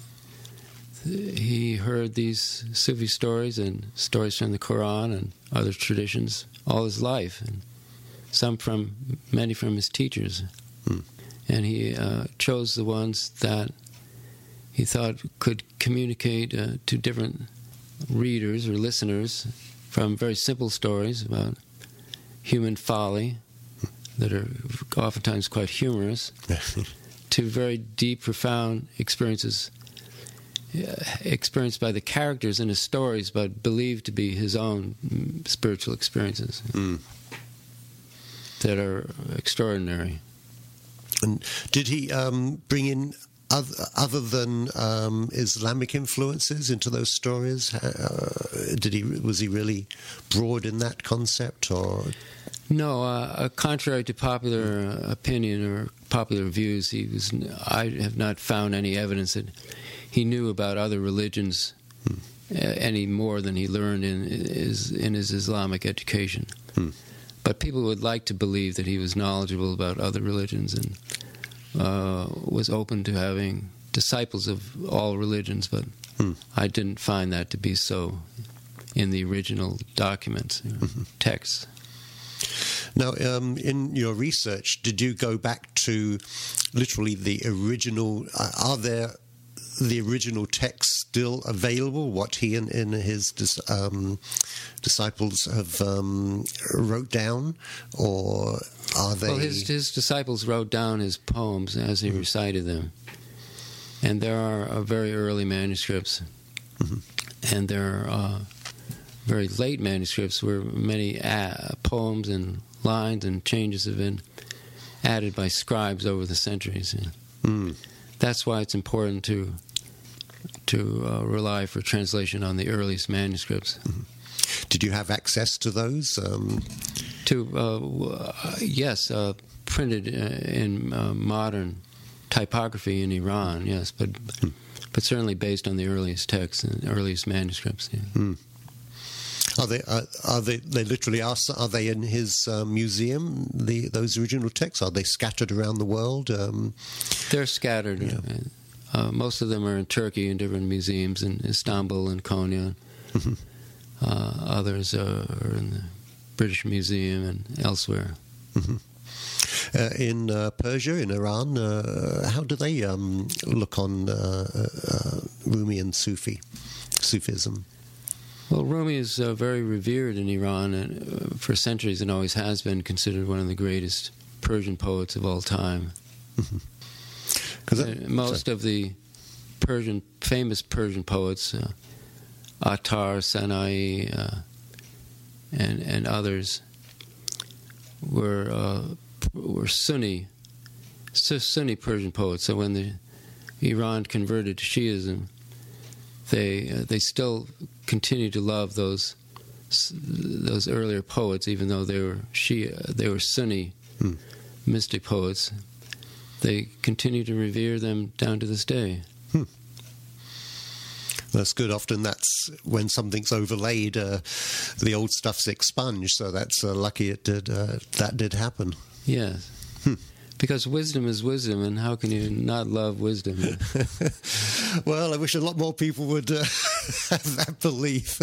Speaker 2: the, he heard these Sufi stories and stories from the Quran and other traditions all his life, and some from many from his teachers. Mm. And he uh, chose the ones that he thought could communicate uh, to different readers or listeners, from very simple stories about human folly that are oftentimes quite humorous to very deep, profound experiences uh, experienced by the characters in his stories, but believed to be his own spiritual experiences mm. that are extraordinary.
Speaker 1: And did he um, bring in other, other than um, Islamic influences into those stories? Uh, did he was he really broad in that concept, or?
Speaker 2: No, uh, contrary to popular uh, opinion or popular views, he was. I have not found any evidence that he knew about other religions hmm. uh, any more than he learned in his in his Islamic education. Hmm. But people would like to believe that he was knowledgeable about other religions and uh, was open to having disciples of all religions. But hmm. I didn't find that to be so in the original documents, you know, mm-hmm. texts.
Speaker 1: Now, um, in your research, did you go back to literally the original? Uh, are there the original texts still available? What he and, and his dis, um, disciples have um, wrote down, or are they?
Speaker 2: Well, his his disciples wrote down his poems as he mm-hmm. recited them, and there are uh, very early manuscripts, mm-hmm. and there are uh, very late manuscripts where many uh, poems and lines and changes have been added by scribes over the centuries. Yeah. Mm. That's why it's important to to uh, rely for translation on the earliest manuscripts.
Speaker 1: Mm-hmm. Did you have access to those? Um...
Speaker 2: To uh, yes, uh, printed uh, in uh, modern typography in Iran. Yes, but mm. but certainly based on the earliest texts and earliest manuscripts. Yeah. Mm.
Speaker 1: Are they? Uh, are they? They literally are. Are they in his uh, museum? The those original texts, are they scattered around the world? Um,
Speaker 2: They're scattered. Yeah. Uh, most of them are in Turkey in different museums in Istanbul and Konya. Mm-hmm. Uh, others uh, are in the British Museum and elsewhere.
Speaker 1: Mm-hmm. Uh, in uh, Persia, in Iran, uh, how do they um, look on uh, uh, Rumi and Sufi, Sufism?
Speaker 2: Well, Rumi is uh, very revered in Iran, and uh, for centuries and always has been considered one of the greatest Persian poets of all time. Mm-hmm. That, most sorry. of the Persian, famous Persian poets, uh, Attar, Sanai, uh, and and others, were uh, were Sunni, Sunni Persian poets. So when the Iran converted to Shiism, they uh, they still continue to love those those earlier poets, even though they were Shia, they were Sunni hmm. mystic poets. They continue to revere them down to this day. Hmm.
Speaker 1: That's good. Often that's when something's overlaid, uh, the old stuff's expunged. So that's uh, lucky it did. Uh, that did happen.
Speaker 2: Yes. Hmm. Because wisdom is wisdom, and how can you not love wisdom?
Speaker 1: Well, I wish a lot more people would uh, have that belief.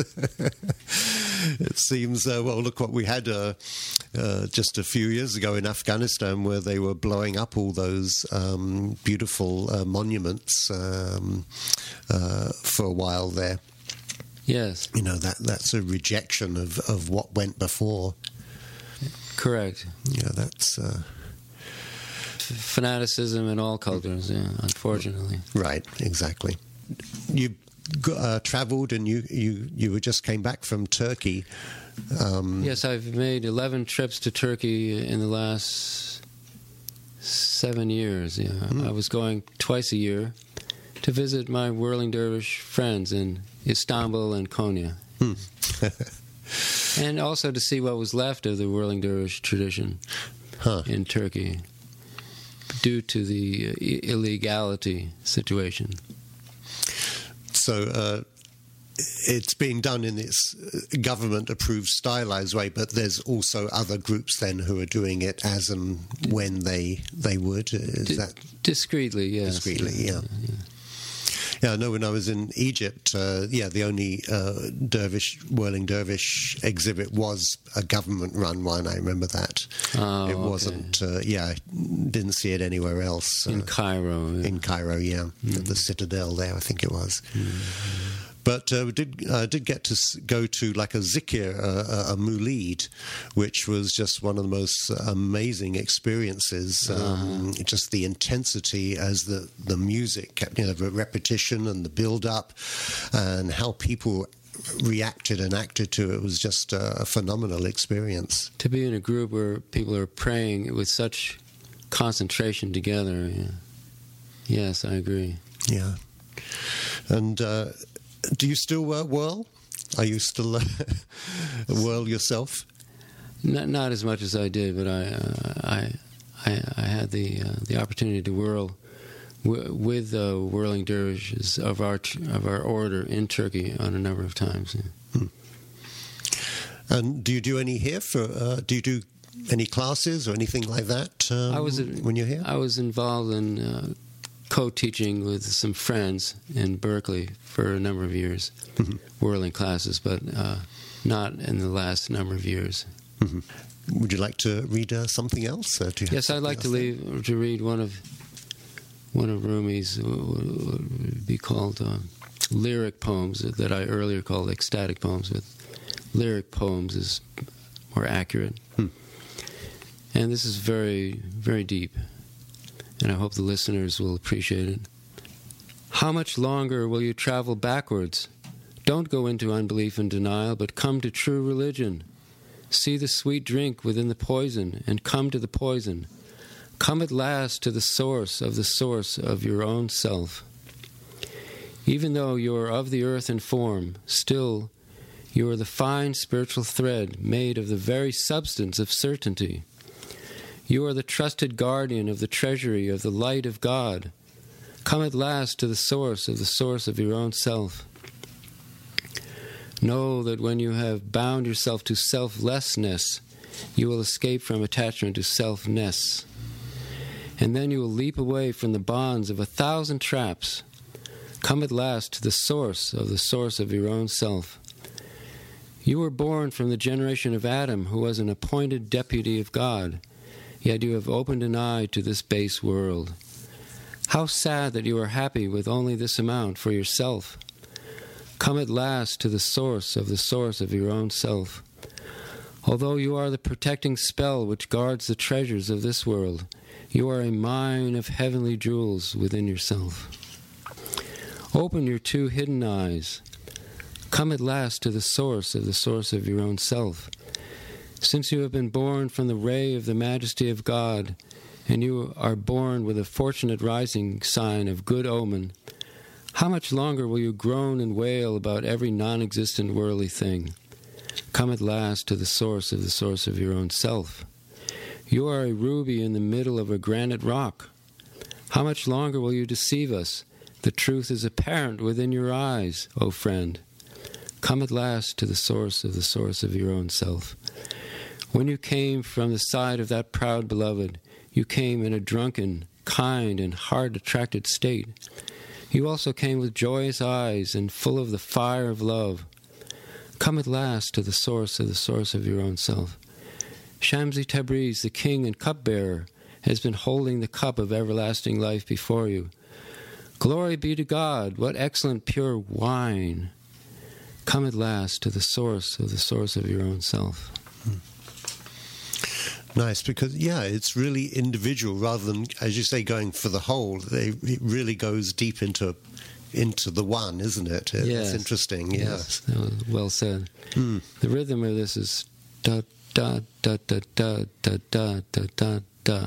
Speaker 1: It seems, uh, well, look what we had uh, uh, just a few years ago in Afghanistan, where they were blowing up all those um, beautiful uh, monuments um, uh, for a while there.
Speaker 2: Yes.
Speaker 1: You know, that that's a rejection of, of what went before.
Speaker 2: Correct.
Speaker 1: Yeah, that's... Uh,
Speaker 2: fanaticism in all cultures, yeah, unfortunately.
Speaker 1: Right, exactly. You uh, travelled and you, you, you just came back from Turkey. Um,
Speaker 2: yes, I've made eleven trips to Turkey in the last seven years. Yeah, mm. I was going twice a year to visit my whirling dervish friends in Istanbul and Konya. Mm. And also to see what was left of the whirling dervish tradition huh. in Turkey, due to the uh, illegality situation.
Speaker 1: So uh, it's being done in this government-approved, stylized way, but there's also other groups then who are doing it as and when they they would. Is D- that
Speaker 2: discreetly? Yes.
Speaker 1: Discreetly, yeah. yeah. yeah. Yeah, I know when I was in Egypt, uh, yeah, the only uh, dervish, whirling dervish exhibit was a government-run one. I remember that.
Speaker 2: Oh,
Speaker 1: it
Speaker 2: okay.
Speaker 1: wasn't, uh, yeah, I didn't see it anywhere else.
Speaker 2: In
Speaker 1: uh,
Speaker 2: Cairo. Yeah.
Speaker 1: In Cairo, yeah, mm. at the Citadel there, I think it was. Mm. But uh, we did uh, did get to go to like a zikir, uh, a mulid, which was just one of the most amazing experiences. Um, uh-huh. Just the intensity as the, the music kept, you know, the repetition and the build up, and how people reacted and acted to it was just a phenomenal experience.
Speaker 2: To be in a group where people are praying with such concentration together. Yeah. Yes, I agree.
Speaker 1: Yeah, and. Uh, Do you still uh, whirl? Are you still uh, whirl yourself?
Speaker 2: Not, not as much as I did, but I uh, I, I I had the uh, the opportunity to whirl w- with uh, whirling dervishes of our of our order in Turkey on a number of times. Yeah. Hmm.
Speaker 1: And do you do any here? For uh, do you do any classes or anything like that? Um,
Speaker 2: I was a,
Speaker 1: when you're here.
Speaker 2: I was involved in. Uh, co-teaching with some friends in Berkeley for a number of years, mm-hmm. whirling classes, but uh, not in the last number of years.
Speaker 1: Mm-hmm. would you like to read uh, something else? Uh, do you have
Speaker 2: Yes, I'd
Speaker 1: something
Speaker 2: like to
Speaker 1: else there?
Speaker 2: leave to read one of one of Rumi's uh, would be called uh, lyric poems that I earlier called ecstatic poems. But lyric poems is more accurate,
Speaker 1: Hmm.
Speaker 2: and this is very very deep, and I hope the listeners will appreciate it. How much longer will you travel backwards? Don't go into unbelief and denial, but come to true religion. See the sweet drink within the poison, and come to the poison. Come at last to the source of the source of your own self. Even though you are of the earth in form, still you are the fine spiritual thread made of the very substance of certainty. You are the trusted guardian of the treasury of the light of God. Come at last to the source of the source of your own self. Know that when you have bound yourself to selflessness, you will escape from attachment to selfness. And then you will leap away from the bonds of a thousand traps. Come at last to the source of the source of your own self. You were born from the generation of Adam, who was an appointed deputy of God, yet you have opened an eye to this base world. How sad that you are happy with only this amount for yourself. Come at last to the source of the source of your own self. Although you are the protecting spell which guards the treasures of this world, you are a mine of heavenly jewels within yourself. Open your two hidden eyes. Come at last to the source of the source of your own self. Since you have been born from the ray of the majesty of God, and you are born with a fortunate rising sign of good omen, how much longer will you groan and wail about every non-existent worldly thing? Come at last to the source of the source of your own self. You are a ruby in the middle of a granite rock. How much longer will you deceive us? The truth is apparent within your eyes, O friend. Come at last to the source of the source of your own self. When you came from the side of that proud beloved, you came in a drunken, kind, and heart-attracted state. You also came with joyous eyes and full of the fire of love. Come at last to the source of the source of your own self. Shamsi Tabriz, the king and cupbearer, has been holding the cup of everlasting life before you. Glory be to God! What excellent pure wine! Come at last to the source of the source of your own self.
Speaker 1: Hmm. Nice, because, yeah, it's really individual rather than, as you say, going for the whole. They, it really goes deep into into the one, isn't it? It's
Speaker 2: yes.
Speaker 1: interesting, yes.
Speaker 2: yes. Well said.
Speaker 1: Hmm.
Speaker 2: The rhythm of this is da da da da da da da da da da.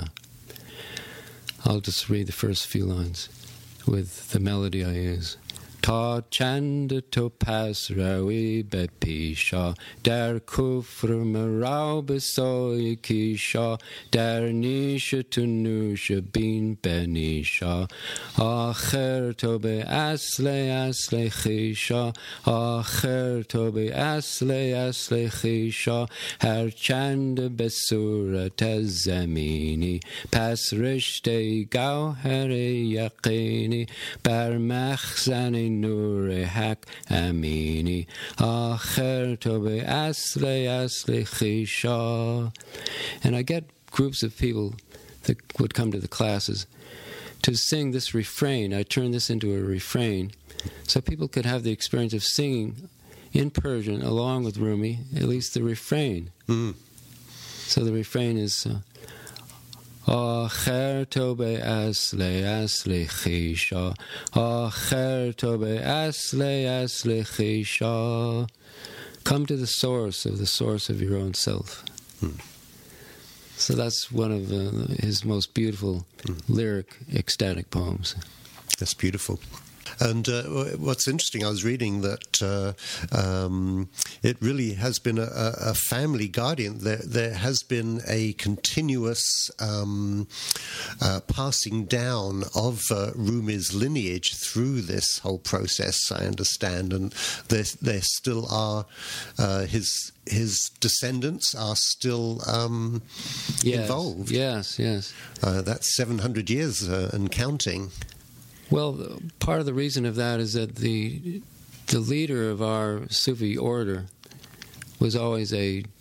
Speaker 2: I'll just read the first few lines with the melody I use. Ta chand to pas rawi bepisha, der kufr marau besoy kisha, der nisha to nusha bin benisha, acher to be asle asle chisha, acher to be asle asle chisha, her chand besura tezemini, pas rishte gauhere yaqini, bar machzani Nur hak amini acher tobe asle asle chisha. And I get groups of people that would come to the classes to sing this refrain. I turn this into a refrain so people could have the experience of singing in Persian along with Rumi, at least the refrain.
Speaker 1: Mm.
Speaker 2: So the refrain is uh, Acher tobe asle asle chisha, acher tobe asle asle chisha. Come to the source of the source of your own self. Hmm. So that's one of uh, his most beautiful hmm. lyric, ecstatic poems.
Speaker 1: That's beautiful. And uh, what's interesting, I was reading that uh, um, it really has been a, a family guardian. There, there has been a continuous um, uh, passing down of uh, Rumi's lineage through this whole process, I understand. And there, there still are uh, his his descendants are still um,
Speaker 2: yes,
Speaker 1: involved.
Speaker 2: Yes, yes.
Speaker 1: Uh, that's seven hundred years uh, and counting.
Speaker 2: Well, part of the reason of that is that the the leader of our Sufi order was always a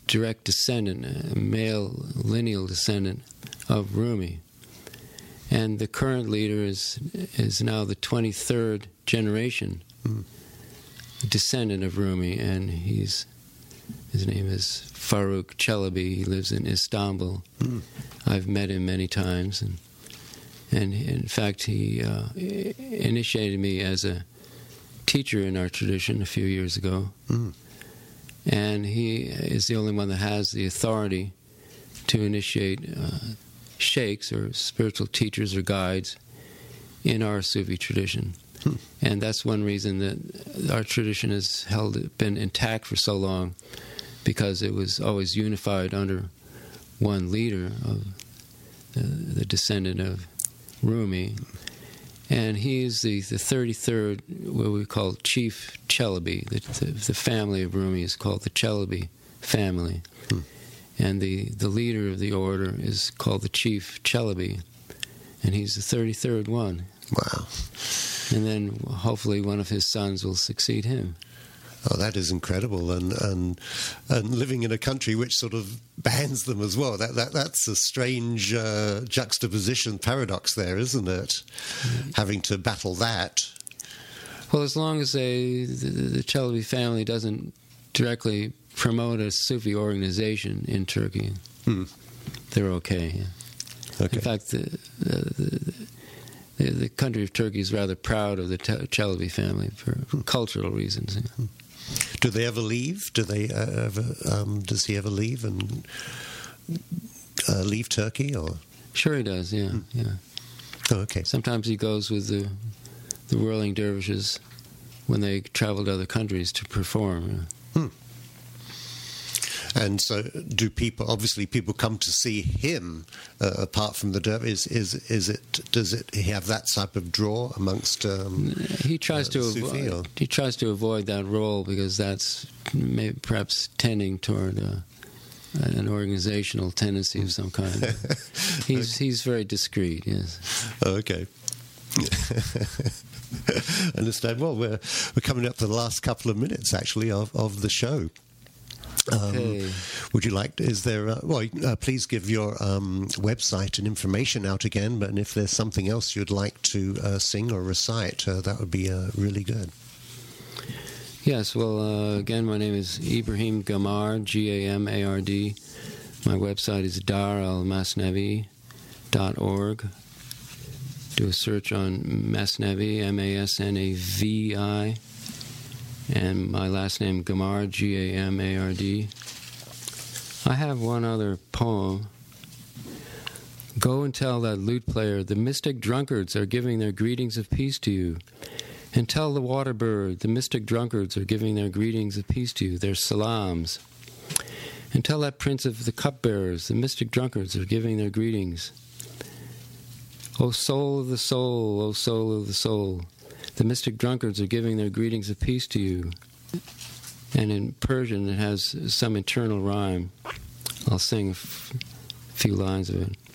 Speaker 2: direct descendant, a male lineal descendant of Rumi. And the current leader is is now the twenty-third generation mm. descendant of Rumi, and he's his name is Faruk Çelebi. He lives in Istanbul. Mm. I've met him many times, and and in fact he uh, initiated me as a teacher in our tradition a few years ago. Mm. And he is the only one that has the authority to initiate uh, sheikhs or spiritual teachers or guides in our Sufi tradition. Hmm. And that's one reason that our tradition has held been intact for so long, because it was always unified under one leader, of the, the descendant of Rumi. And he is the, the thirty-third, what we call Chief Çelebi. The, the, the family of Rumi is called the Çelebi family. Hmm. And the, the leader of the order is called the Chief Çelebi. And he's the thirty-third one.
Speaker 1: Wow.
Speaker 2: And then hopefully one of his sons will succeed him.
Speaker 1: Oh, that is incredible, and and and living in a country which sort of bans them as well. That that that's a strange uh, juxtaposition, paradox there, isn't it? Mm-hmm. Having to battle that.
Speaker 2: Well, as long as they, the, the Çelebi family doesn't directly promote a Sufi organization in Turkey, hmm. they're okay. Yeah. Okay. In fact, the the, the the country of Turkey is rather proud of the Çelebi family for hmm. cultural reasons. Yeah. Hmm.
Speaker 1: Do they ever leave? Do they uh, ever? Um, does he ever leave and uh, leave Turkey? Or
Speaker 2: sure, he does. Yeah, mm. yeah.
Speaker 1: Oh, okay.
Speaker 2: Sometimes he goes with the the whirling dervishes when they travel to other countries to perform. Yeah. Hmm.
Speaker 1: And so, do people? Obviously, people come to see him. Uh, apart from the dervish, is is is it? Does it he have that type of draw amongst? Um,
Speaker 2: he tries
Speaker 1: uh,
Speaker 2: to
Speaker 1: Sufi,
Speaker 2: avoid. Or? He tries to avoid that role because that's maybe perhaps tending toward uh, an organizational tendency of some kind. he's he's very discreet. Yes.
Speaker 1: Okay. Understand. Well, we're we're coming up to the last couple of minutes actually of of the show. Um,
Speaker 2: okay.
Speaker 1: Would you like? Is there? Uh, well, uh, please give your um, website and information out again. But if there's something else you'd like to uh, sing or recite, uh, that would be uh, really good.
Speaker 2: Yes. Well, uh, again, my name is Ibrahim Gamard, G A M A R D. My website is dar al masnavi dot org. Do a search on Masnavi, M A S N A V I. And my last name, Gamard, G A M A R D. I have one other poem. Go and tell that lute player, the mystic drunkards are giving their greetings of peace to you. And tell the water bird, the mystic drunkards are giving their greetings of peace to you, their salams. And tell that prince of the cupbearers, the mystic drunkards are giving their greetings. O soul of the soul, O soul of the soul, the mystic drunkards are giving their greetings of peace to you. And in Persian, it has some internal rhyme. I'll sing a f- few lines of it.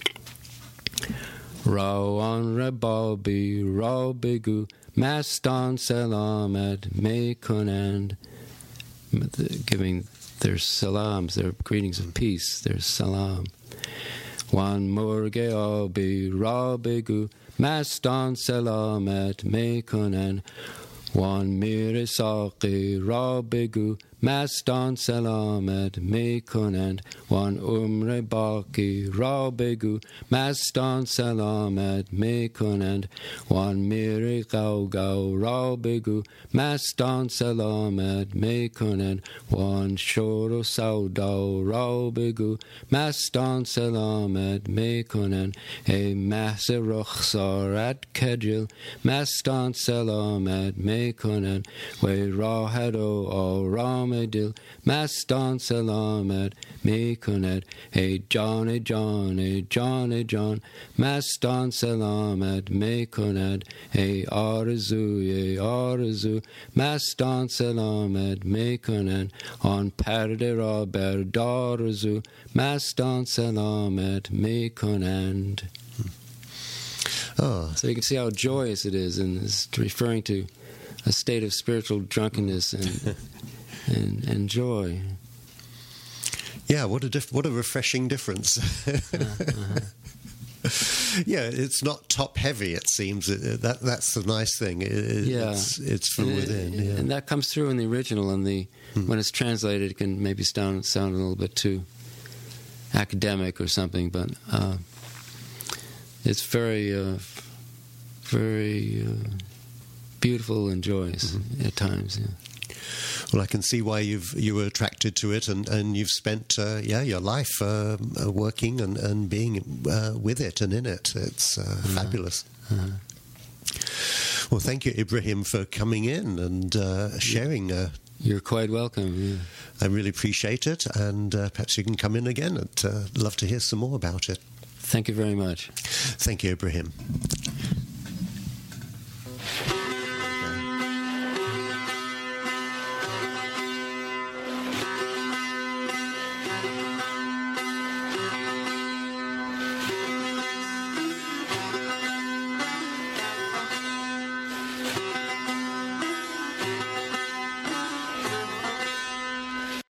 Speaker 2: Rawan Rababi Rabigu Mastan Salamat Mekunand, giving their salams, their greetings of peace, their salam. Wan Murge Abi Rabigu Mastan Salamat Mekunand, Wan Mir Saqi Rabigu Mastan Salamat Mekunand, Wan Umre Baki Rabigu Mastan Salamat Mekunand, Wan Mir Gau Gau Rabigu Mastan Salamat Mekunand, Wan Shoro Saudau Rabigu Mastan Salamat Mekunand, E Maseroch Sarat Kejil Mastan Salamat Mekunand, We Rahado O Ram Dil Mastan Salamat Mekunand, Hey Johnny Johnny Johnny John Mastan Salamat Mekunand, Hey Arzu Ye Arzu Mastan Salamat Mekunand, On Pardera Berdarzu Mastan Salamat Mekunand.
Speaker 1: Oh.
Speaker 2: So you can see how joyous it is, and it's referring to a state of spiritual drunkenness and and, and joy.
Speaker 1: Yeah, what a diff- what a refreshing difference. uh-huh. Yeah, it's not top heavy. It seems it, that that's the nice thing. It,
Speaker 2: yeah,
Speaker 1: it's, it's from
Speaker 2: and,
Speaker 1: within, yeah.
Speaker 2: and that comes through in the original. And the hmm. when it's translated, it can maybe sound sound a little bit too academic or something. But uh, it's very, uh, very uh, beautiful and joyous mm-hmm. at times. Yeah.
Speaker 1: Well, I can see why you've you were attracted to it, and, and you've spent uh, yeah your life uh, working and and being uh, with it and in it. It's uh, uh-huh. fabulous. Uh-huh. Well, thank you, Ibrahim, for coming in and uh, sharing. Uh,
Speaker 2: You're quite welcome. Yeah.
Speaker 1: I really appreciate it, and uh, perhaps you can come in again. I'd uh, love to hear some more about it.
Speaker 2: Thank you very much.
Speaker 1: Thank you, Ibrahim.